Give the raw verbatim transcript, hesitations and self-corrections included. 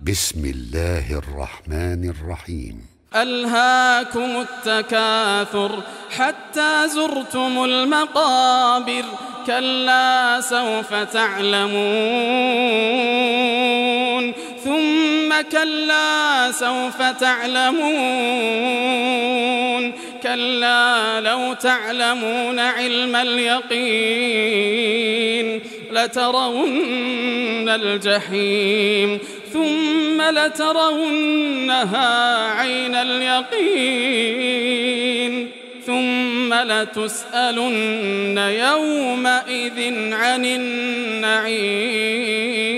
بسم الله الرحمن الرحيم. ألهاكم التكاثر حتى زرتم المقابر كلا سوف تعلمون ثم كلا سوف تعلمون كلا لو تعلمون علم اليقين لترون الجحيم ثم لترونها عين اليقين ثم لتسألن يومئذ عن النعيم.